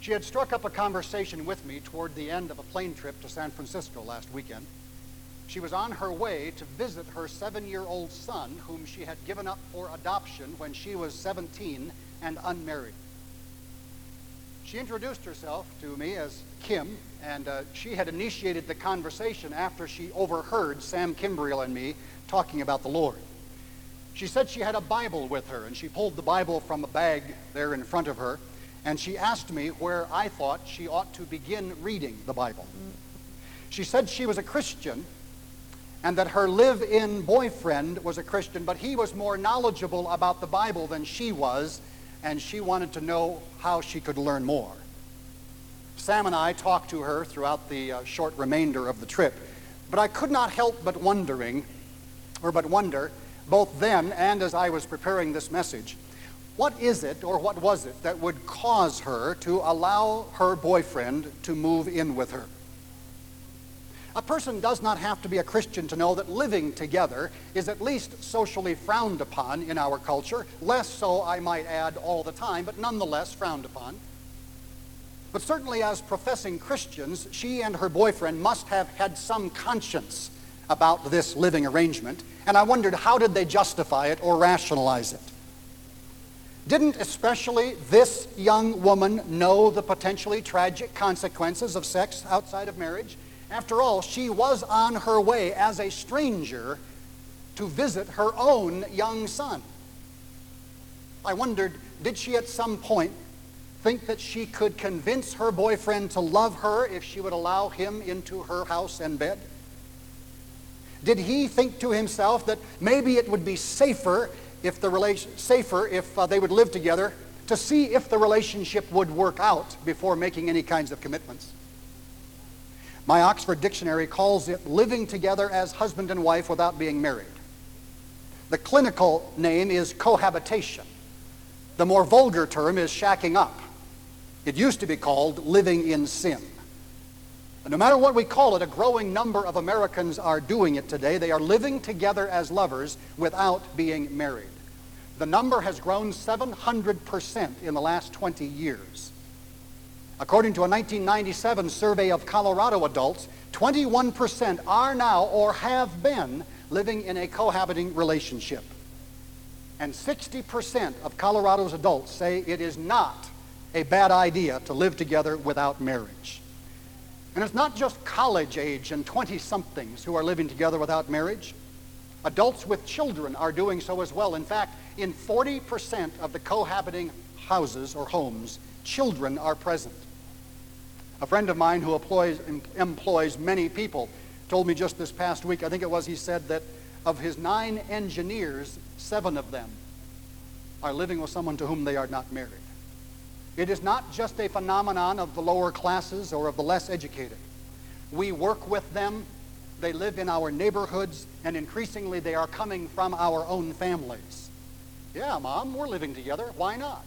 She had struck up a conversation with me toward the end of a plane trip to San Francisco last weekend. She was on her way to visit her 7-year-old son, whom she had given up for adoption when she was 17 and unmarried. She introduced herself to me as Kim, and she had initiated the conversation after she overheard Sam Kimbriel and me talking about the Lord. She said she had a Bible with her, and she pulled the Bible from a bag there in front of her, and she asked me where I thought she ought to begin reading the Bible. She said she was a Christian, and that her live-in boyfriend was a Christian, but he was more knowledgeable about the Bible than she was, and she wanted to know how she could learn more. Sam and I talked to her throughout the short remainder of the trip, but I could not help but wonder, both then and as I was preparing this message, what is it or what was it that would cause her to allow her boyfriend to move in with her? A person does not have to be a Christian to know that living together is at least socially frowned upon in our culture, less so, I might add, all the time, but nonetheless frowned upon. But certainly as professing Christians, she and her boyfriend must have had some conscience about this living arrangement, and I wondered, how did they justify it or rationalize it? Didn't especially this young woman know the potentially tragic consequences of sex outside of marriage? After all, she was on her way as a stranger to visit her own young son. I wondered, did she at some point think that she could convince her boyfriend to love her if she would allow him into her house and bed? Did he think to himself that maybe it would be safer if they would live together, to see if the relationship would work out before making any kinds of commitments? My Oxford Dictionary calls it living together as husband and wife without being married. The clinical name is cohabitation. The more vulgar term is shacking up. It used to be called living in sin. And no matter what we call it, a growing number of Americans are doing it today. They are living together as lovers without being married. The number has grown 700% in the last 20 years. According to a 1997 survey of Colorado adults, 21% are now or have been living in a cohabiting relationship. And 60% of Colorado's adults say it is not a bad idea to live together without marriage. And it's not just college age and 20-somethings who are living together without marriage. Adults with children are doing so as well. In fact, in 40% of the cohabiting houses or homes, children are present. A friend of mine who employs many people told me just this past week, I think it was, he said that of his 9 engineers, 7 of them are living with someone to whom they are not married. It is not just a phenomenon of the lower classes or of the less educated. We work with them, they live in our neighborhoods, and increasingly they are coming from our own families. Yeah, Mom, we're living together, why not?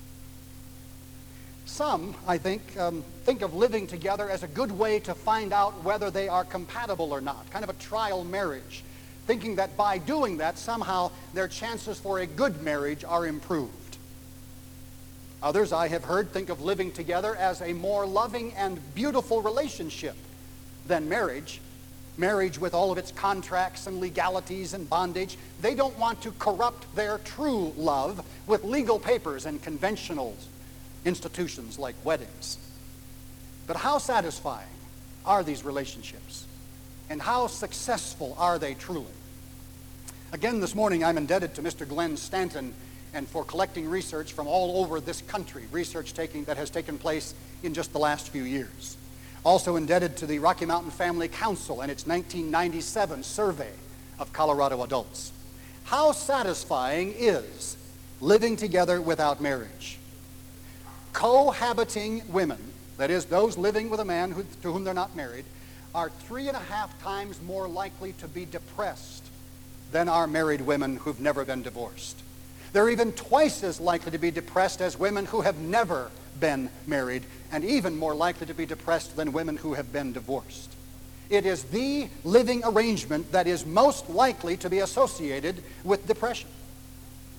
Some, I think of living together as a good way to find out whether they are compatible or not, kind of a trial marriage, thinking that by doing that, somehow their chances for a good marriage are improved. Others, I have heard, think of living together as a more loving and beautiful relationship than marriage. Marriage with all of its contracts and legalities and bondage. They don't want to corrupt their true love with legal papers and conventional institutions like weddings. But how satisfying are these relationships? And how successful are they truly? Again, this morning I'm indebted to Mr. Glenn Stanton and for collecting research from all over this country, research that has taken place in just the last few years. Also indebted to the Rocky Mountain Family Council and its 1997 survey of Colorado adults. How satisfying is living together without marriage? Cohabiting women, that is, those living with a man to whom they're not married, are 3.5 times more likely to be depressed than are married women who've never been divorced. They're even twice as likely to be depressed as women who have never been married, and even more likely to be depressed than women who have been divorced. It is the living arrangement that is most likely to be associated with depression.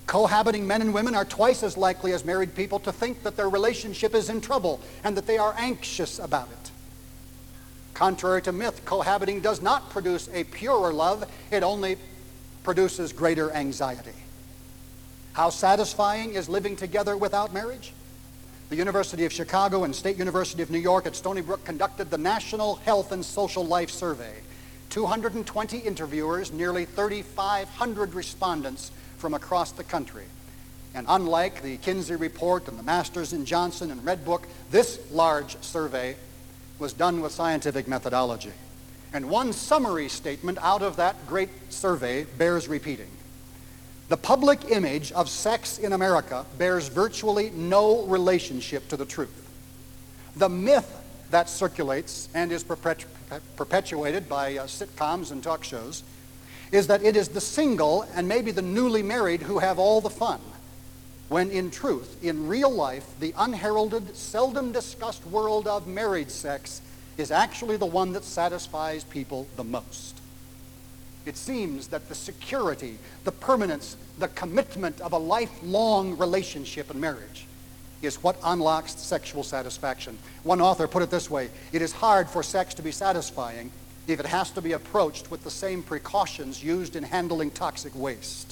Cohabiting men and women are twice as likely as married people to think that their relationship is in trouble and that they are anxious about it. Contrary to myth, cohabiting does not produce a purer love. It only produces greater anxiety. How satisfying is living together without marriage? The University of Chicago and State University of New York at Stony Brook conducted the National Health and Social Life Survey. 220 interviewers, nearly 3,500 respondents from across the country. And unlike the Kinsey Report and the Masters and Johnson and Red Book, this large survey was done with scientific methodology. And one summary statement out of that great survey bears repeating. The public image of sex in America bears virtually no relationship to the truth. The myth that circulates and is perpetuated by sitcoms and talk shows is that it is the single and maybe the newly married who have all the fun, when in truth, in real life, the unheralded, seldom discussed world of married sex is actually the one that satisfies people the most. It seems that the security, the permanence, the commitment of a lifelong relationship in marriage is what unlocks sexual satisfaction. One author put it this way: it is hard for sex to be satisfying if it has to be approached with the same precautions used in handling toxic waste.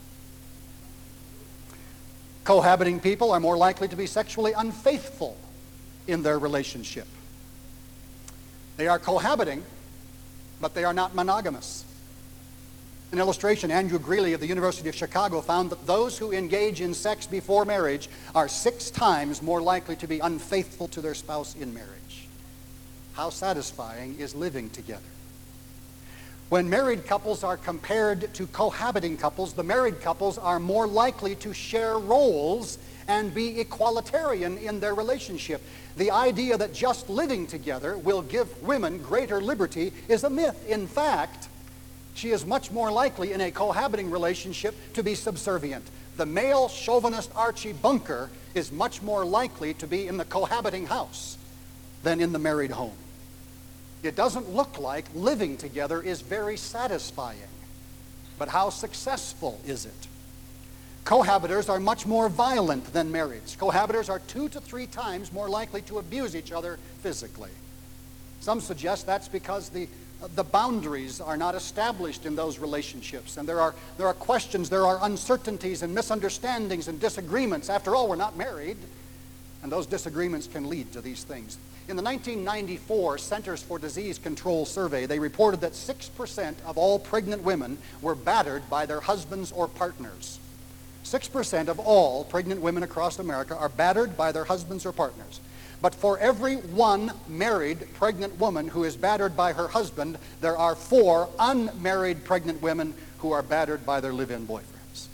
Cohabiting people are more likely to be sexually unfaithful in their relationship. They are cohabiting, but they are not monogamous. An illustration, Andrew Greeley of the University of Chicago found that those who engage in sex before marriage are 6 times more likely to be unfaithful to their spouse in marriage. How satisfying is living together? When married couples are compared to cohabiting couples, the married couples are more likely to share roles and be equalitarian in their relationship. The idea that just living together will give women greater liberty is a myth. In fact, she is much more likely in a cohabiting relationship to be subservient. The male chauvinist Archie Bunker is much more likely to be in the cohabiting house than in the married home. It doesn't look like living together is very satisfying, but how successful is it? Cohabitors are much more violent than marrieds. Cohabitors are 2 to 3 times more likely to abuse each other physically. Some suggest that's because the boundaries are not established in those relationships, and there are questions, there are uncertainties and misunderstandings and disagreements. After all, we're not married, and those disagreements can lead to these things. In the 1994 Centers for Disease Control survey, they reported that 6% of all pregnant women were battered by their husbands or partners. 6% of all pregnant women across America are battered by their husbands or partners. But for every 1 married pregnant woman who is battered by her husband, there are 4 unmarried pregnant women who are battered by their live-in boyfriends.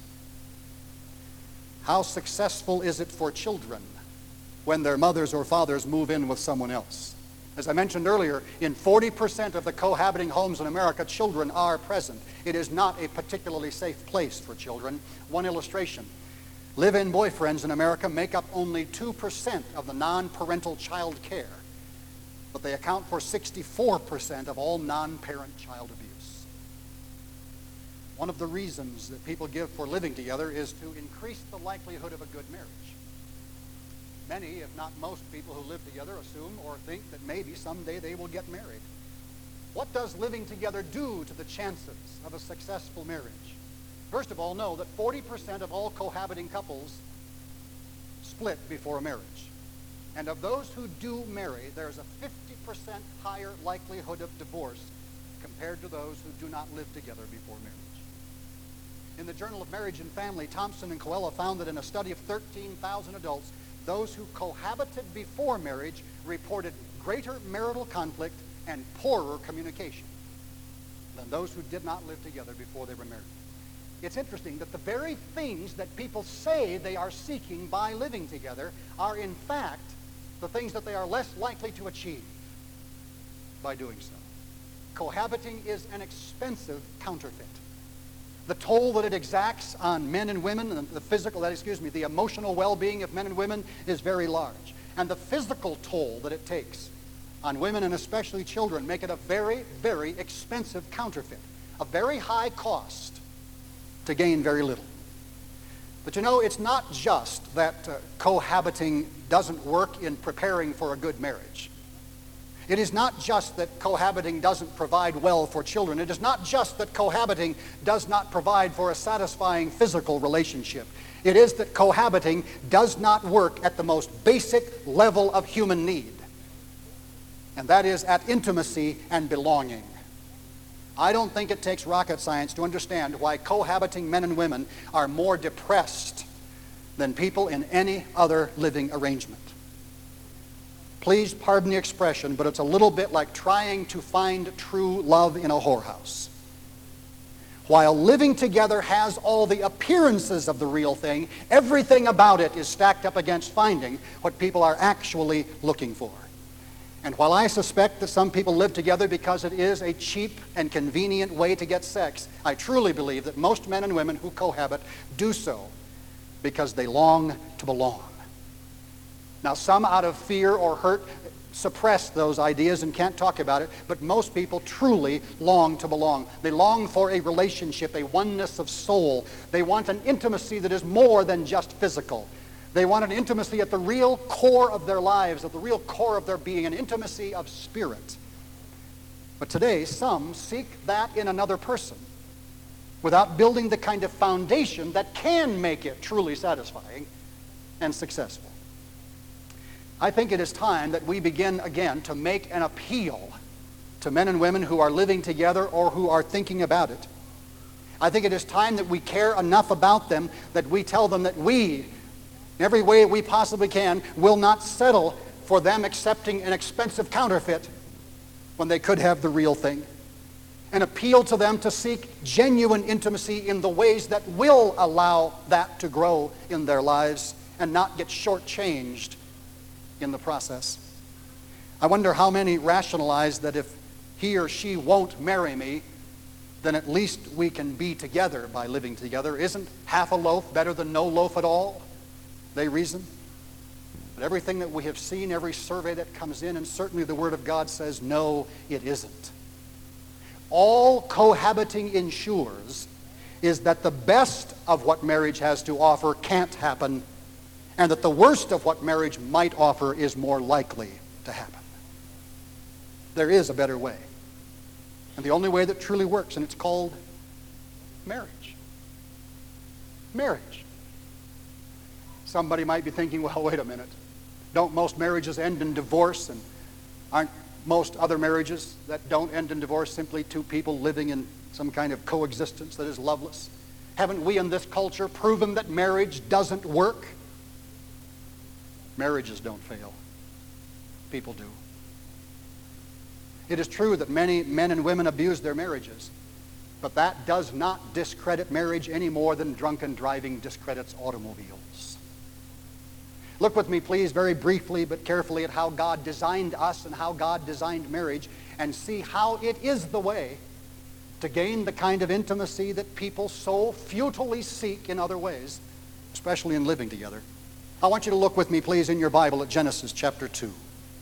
How successful is it for children when their mothers or fathers move in with someone else? As I mentioned earlier, in 40% of the cohabiting homes in America, children are present. It is not a particularly safe place for children. One illustration: live-in boyfriends in America make up only 2% of the non-parental child care, but they account for 64% of all non-parent child abuse. One of the reasons that people give for living together is to increase the likelihood of a good marriage. Many, if not most people who live together assume or think that maybe someday they will get married. What does living together do to the chances of a successful marriage? First of all, know that 40% of all cohabiting couples split before marriage. And of those who do marry, there's a 50% higher likelihood of divorce compared to those who do not live together before marriage. In the Journal of Marriage and Family, Thompson and Coella found that in a study of 13,000 adults, those who cohabited before marriage reported greater marital conflict and poorer communication than those who did not live together before they were married. It's interesting that the very things that people say they are seeking by living together are in fact the things that they are less likely to achieve by doing so. Cohabiting is an expensive counterfeit. The toll that it exacts on men and women, and the emotional well-being of men and women is very large. And the physical toll that it takes on women and especially children make it a very, very expensive counterfeit, a very high cost to gain very little. But you know, it's not just that cohabiting doesn't work in preparing for a good marriage. It is not just that cohabiting doesn't provide well for children. It is not just that cohabiting does not provide for a satisfying physical relationship. It is that cohabiting does not work at the most basic level of human need, and that is at intimacy and belonging. I don't think it takes rocket science to understand why cohabiting men and women are more depressed than people in any other living arrangement. Please pardon the expression, but it's a little bit like trying to find true love in a whorehouse. While living together has all the appearances of the real thing, everything about it is stacked up against finding what people are actually looking for. And while I suspect that some people live together because it is a cheap and convenient way to get sex, I truly believe that most men and women who cohabit do so because they long to belong. Now, some out of fear or hurt suppress those ideas and can't talk about it, but most people truly long to belong. They long for a relationship, a oneness of soul. They want an intimacy that is more than just physical. They want an intimacy at the real core of their lives, at the real core of their being, an intimacy of spirit. But today, some seek that in another person without building the kind of foundation that can make it truly satisfying and successful. I think it is time that we begin again to make an appeal to men and women who are living together or who are thinking about it. I think it is time that we care enough about them that we tell them that we, in every way we possibly can, will not settle for them accepting an expensive counterfeit when they could have the real thing. An appeal to them to seek genuine intimacy in the ways that will allow that to grow in their lives and not get shortchanged in the process. I wonder how many rationalize that if he or she won't marry me, then at least we can be together by living together. Isn't half a loaf better than no loaf at all? They reason. But everything that we have seen, every survey that comes in, and certainly the Word of God says, no, it isn't. All cohabiting ensures is that the best of what marriage has to offer can't happen, and that the worst of what marriage might offer is more likely to happen. There is a better way, and the only way that truly works, and it's called marriage. Marriage. Somebody might be thinking, well, wait a minute. Don't most marriages end in divorce, and aren't most other marriages that don't end in divorce simply two people living in some kind of coexistence that is loveless? Haven't we in this culture proven that marriage doesn't work? Marriages don't fail. People do. It is true that many men and women abuse their marriages, but that does not discredit marriage any more than drunken driving discredits automobiles. Look with me, please, very briefly but carefully at how God designed us and how God designed marriage, and see how it is the way to gain the kind of intimacy that people so futilely seek in other ways, especially in living together. I want you to look with me, please, in your Bible at Genesis chapter 2.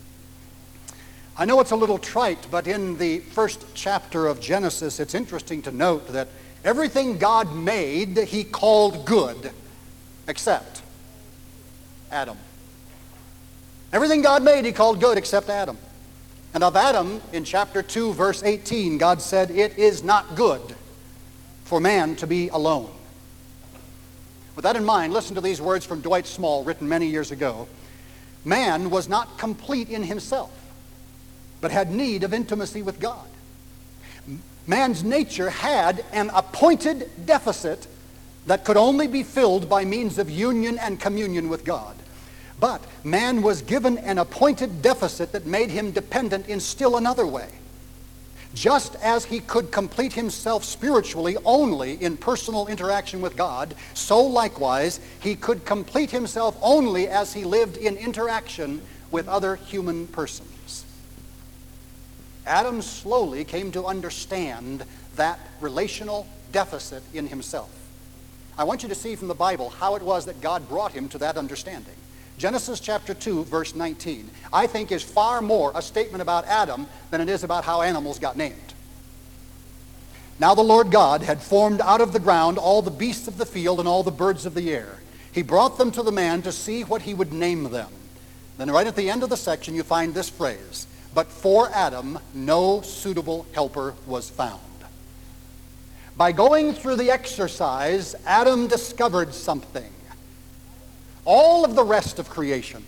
I know it's a little trite, but in the first chapter of Genesis, it's interesting to note that everything God made, he called good, except Adam. Everything God made, he called good except Adam. And of Adam, in chapter 2, verse 18, God said, "It is not good for man to be alone." With that in mind, listen to these words from Dwight Small, written many years ago. Man was not complete in himself, but had need of intimacy with God. Man's nature had an appointed deficit that could only be filled by means of union and communion with God. But man was given an appointed deficit that made him dependent in still another way. Just as he could complete himself spiritually only in personal interaction with God, so likewise he could complete himself only as he lived in interaction with other human persons. Adam slowly came to understand that relational deficit in himself. I want you to see from the Bible how it was that God brought him to that understanding. Genesis chapter 2, verse 19, I think is far more a statement about Adam than it is about how animals got named. Now the Lord God had formed out of the ground all the beasts of the field and all the birds of the air. He brought them to the man to see what he would name them. Then right at the end of the section you find this phrase, but for Adam no suitable helper was found. By going through the exercise, Adam discovered something. All of the rest of creation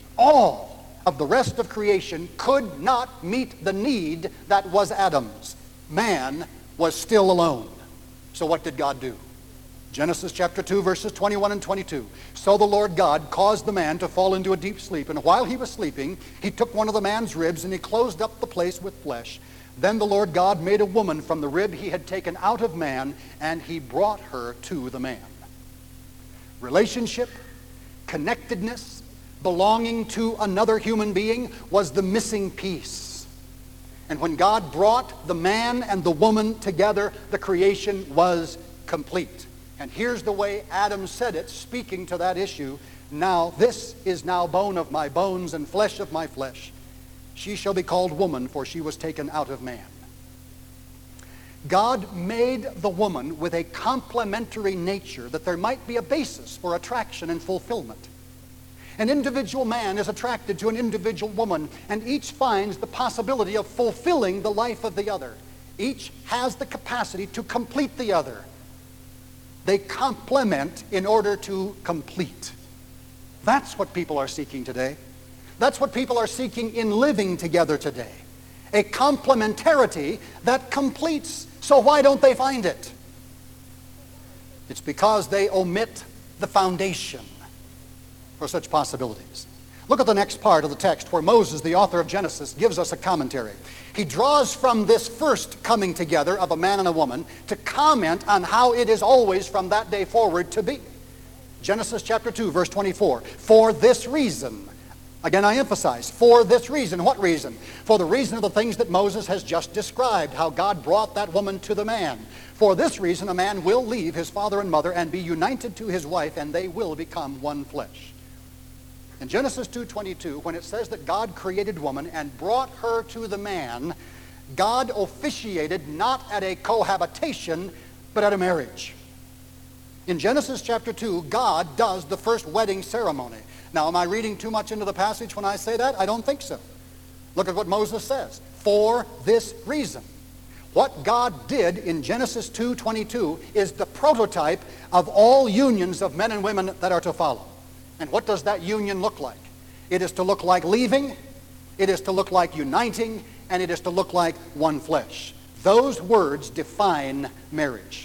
could not meet the need that was Adam's. Man was still alone. So what did God do? Genesis chapter 2, verses 21 and 22. So the Lord God caused the man to fall into a deep sleep, and while he was sleeping, he took one of the man's ribs and he closed up the place with flesh. Then the Lord God made a woman from the rib he had taken out of man, and he brought her to the man. Relationship, connectedness, belonging to another human being was the missing piece. And when God brought the man and the woman together, the creation was complete. And here's the way Adam said it, speaking to that issue. Now, this is now bone of my bones and flesh of my flesh. She shall be called woman, for she was taken out of man. God made the woman with a complementary nature that there might be a basis for attraction and fulfillment. An individual man is attracted to an individual woman, and each finds the possibility of fulfilling the life of the other. Each has the capacity to complete the other. They complement in order to complete. That's what people are seeking today. That's what people are seeking in living together today. A complementarity that completes. So why don't they find it? It's because they omit the foundation for such possibilities. Look at the next part of the text where Moses, the author of Genesis, gives us a commentary. He draws from this first coming together of a man and a woman to comment on how it is always from that day forward to be. Genesis chapter 2, verse 24. For this reason, again I emphasize, for this reason. What reason? For the reason of the things that Moses has just described, how God brought that woman to the man. For this reason a man will leave his father and mother and be united to his wife, and they will become one flesh. In Genesis 2:22, when it says that God created woman and brought her to the man, God officiated not at a cohabitation, but at a marriage. In Genesis chapter 2, God does the first wedding ceremony. Now, am I reading too much into the passage when I say that? I don't think so. Look at what Moses says. For this reason. What God did in Genesis 2:22 is the prototype of all unions of men and women that are to follow. And what does that union look like? It is to look like leaving, it is to look like uniting, and it is to look like one flesh. Those words define marriage.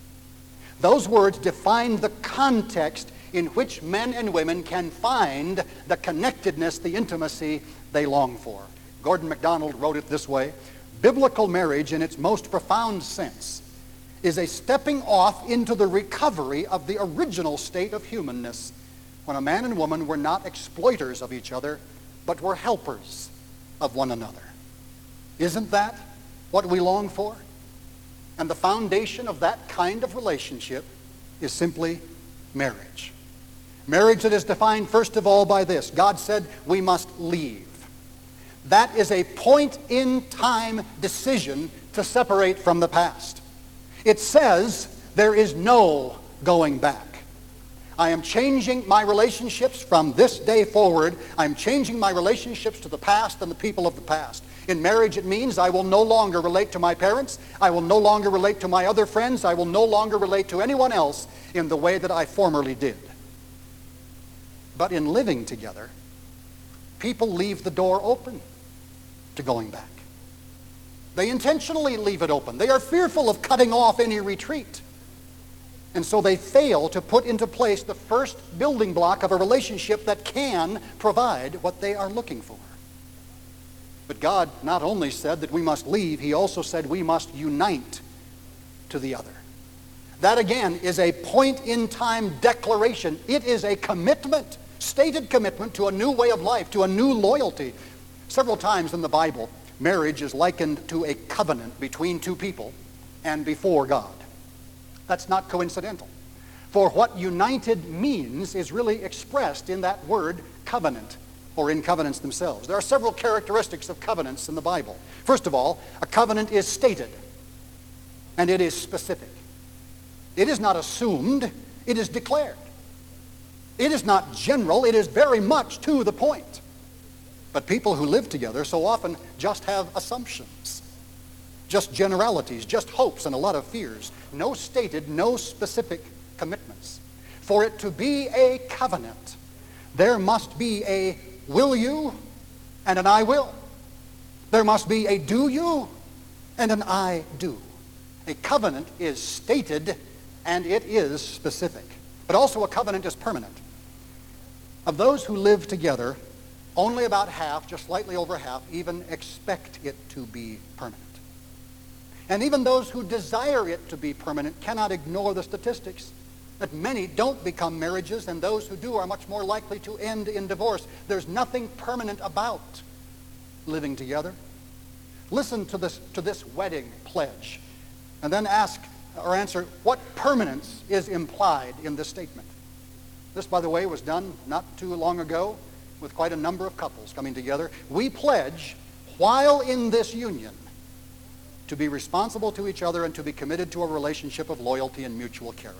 Those words define the context in which men and women can find the connectedness, the intimacy they long for. Gordon MacDonald wrote it this way: biblical marriage in its most profound sense is a stepping off into the recovery of the original state of humanness, when a man and woman were not exploiters of each other, but were helpers of one another. Isn't that what we long for? And the foundation of that kind of relationship is simply marriage. Marriage that is defined first of all by this. God said we must leave. That is a point-in-time decision to separate from the past. It says there is no going back. I am changing my relationships from this day forward. I'm changing my relationships to the past and the people of the past. In marriage, it means I will no longer relate to my parents. I will no longer relate to my other friends. I will no longer relate to anyone else in the way that I formerly did. But in living together, people leave the door open to going back. They intentionally leave it open. They are fearful of cutting off any retreat. And so they fail to put into place the first building block of a relationship that can provide what they are looking for. But God not only said that we must leave, He also said we must unite to the other. That again is a point-in-time declaration. It is a commitment, stated commitment to a new way of life, to a new loyalty. Several times in the Bible, marriage is likened to a covenant between two people and before God. That's not coincidental. For what united means is really expressed in that word covenant, or in covenants themselves. There are several characteristics of covenants in the Bible. First of all, a covenant is stated. and it is specific. It is not assumed, it is declared. It is not general, it is very much to the point. But people who live together so often just have assumptions, just generalities, just hopes and a lot of fears. No stated, no specific commitments. For it to be a covenant, there must be a will you and an I will. There must be a do you and an I do. A covenant is stated and it is specific. But also a covenant is permanent. Of those who live together, only about half, just slightly over half, even expect it to be permanent. And even those who desire it to be permanent cannot ignore the statistics that many don't become marriages, and those who do are much more likely to end in divorce. There's nothing permanent about living together. Listen to this wedding pledge, and then ask or answer what permanence is implied in this statement. This, by the way, was done not too long ago with quite a number of couples coming together. We pledge, while in this union, to be responsible to each other and to be committed to a relationship of loyalty and mutual caring.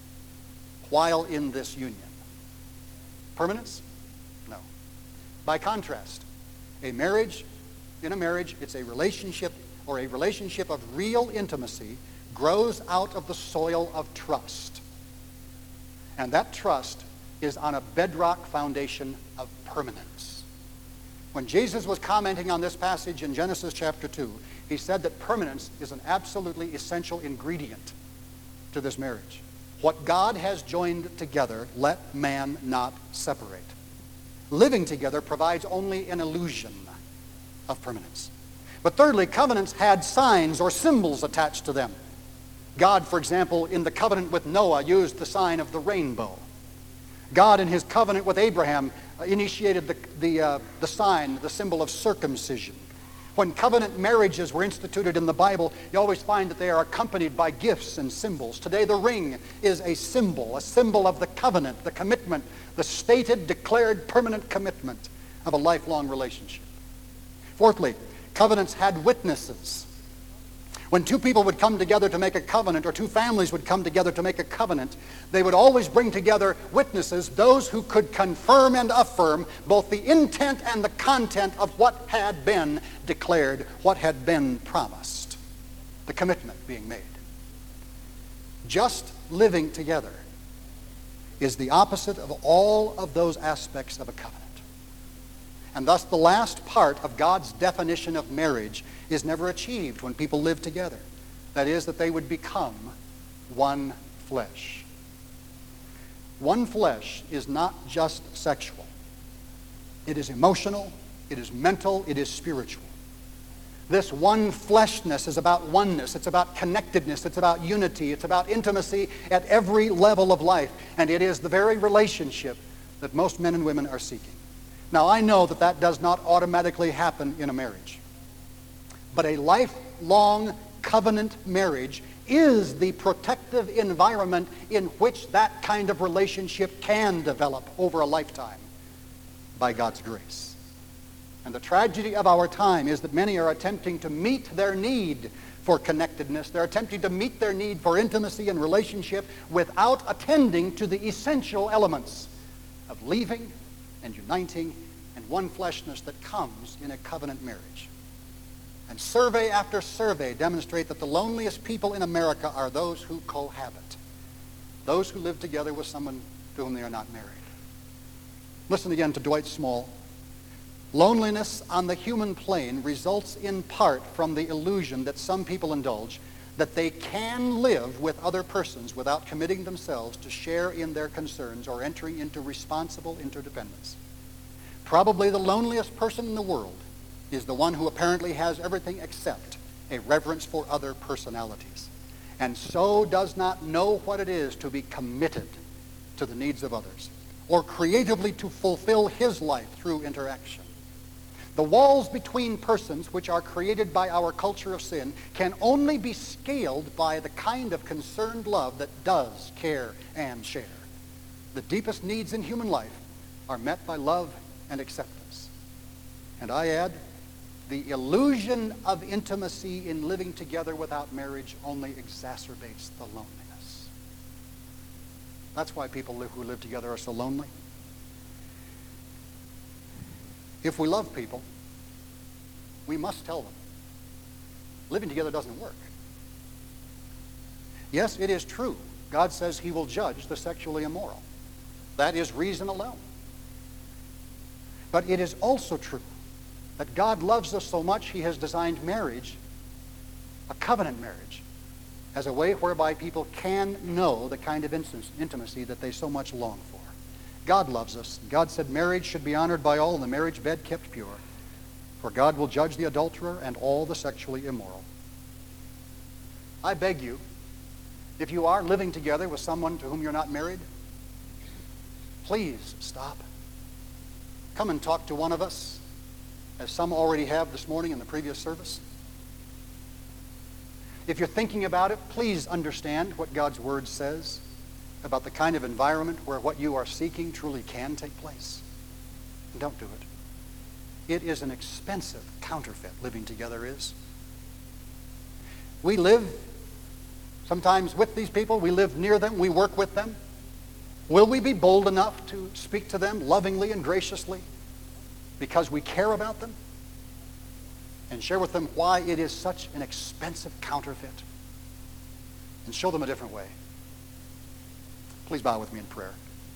While in this union. Permanence? No. By contrast, in a marriage, it's a relationship or a relationship of real intimacy grows out of the soil of trust. And that trust is on a bedrock foundation of permanence. When Jesus was commenting on this passage in Genesis chapter 2, he said that permanence is an absolutely essential ingredient to this marriage. What God has joined together, let man not separate. Living together provides only an illusion of permanence. But thirdly, covenants had signs or symbols attached to them. God, for example, in the covenant with Noah, used the sign of the rainbow. God, in his covenant with Abraham, initiated the sign, the symbol of circumcision. When covenant marriages were instituted in the Bible, you always find that they are accompanied by gifts and symbols. Today, the ring is a symbol of the covenant, the commitment, the stated, declared, permanent commitment of a lifelong relationship. Fourthly, covenants had witnesses. When two people would come together to make a covenant, or two families would come together to make a covenant, they would always bring together witnesses, those who could confirm and affirm both the intent and the content of what had been declared, what had been promised, the commitment being made. Just living together is the opposite of all of those aspects of a covenant. And thus the last part of God's definition of marriage is never achieved when people live together. That is, that they would become one flesh. One flesh is not just sexual. It is emotional, it is mental, it is spiritual. This one fleshness is about oneness, it's about connectedness, it's about unity, it's about intimacy at every level of life. And it is the very relationship that most men and women are seeking. Now, I know that that does not automatically happen in a marriage. But a lifelong covenant marriage is the protective environment in which that kind of relationship can develop over a lifetime by God's grace. And the tragedy of our time is that many are attempting to meet their need for connectedness. They're attempting to meet their need for intimacy and relationship without attending to the essential elements of leaving and uniting and one fleshness that comes in a covenant marriage. And survey after survey demonstrate that the loneliest people in America are those who cohabit, those who live together with someone to whom they are not married. Listen again to Dwight Small. Loneliness on the human plane results in part from the illusion that some people indulge that they can live with other persons without committing themselves to share in their concerns or entering into responsible interdependence. Probably the loneliest person in the world is the one who apparently has everything except a reverence for other personalities, and so does not know what it is to be committed to the needs of others, or creatively to fulfill his life through interaction. The walls between persons which are created by our culture of sin can only be scaled by the kind of concerned love that does care and share. The deepest needs in human life are met by love and acceptance. And I add, the illusion of intimacy in living together without marriage only exacerbates the loneliness. That's why people who live together are so lonely. If we love people, we must tell them. Living together doesn't work. Yes, it is true. God says he will judge the sexually immoral. That is reason alone. But it is also true that God loves us so much he has designed marriage, a covenant marriage, as a way whereby people can know the kind of intimacy that they so much long for. God loves us. God said marriage should be honored by all and the marriage bed kept pure. For God will judge the adulterer and all the sexually immoral. I beg you, if you are living together with someone to whom you're not married, please stop. Come and talk to one of us, as some already have this morning in the previous service. If you're thinking about it, please understand what God's Word says about the kind of environment where what you are seeking truly can take place. And don't do it. It is an expensive counterfeit, living together is. We live sometimes with these people. We live near them. We work with them. Will we be bold enough to speak to them lovingly and graciously because we care about them and share with them why it is such an expensive counterfeit and show them a different way? Please bow with me in prayer.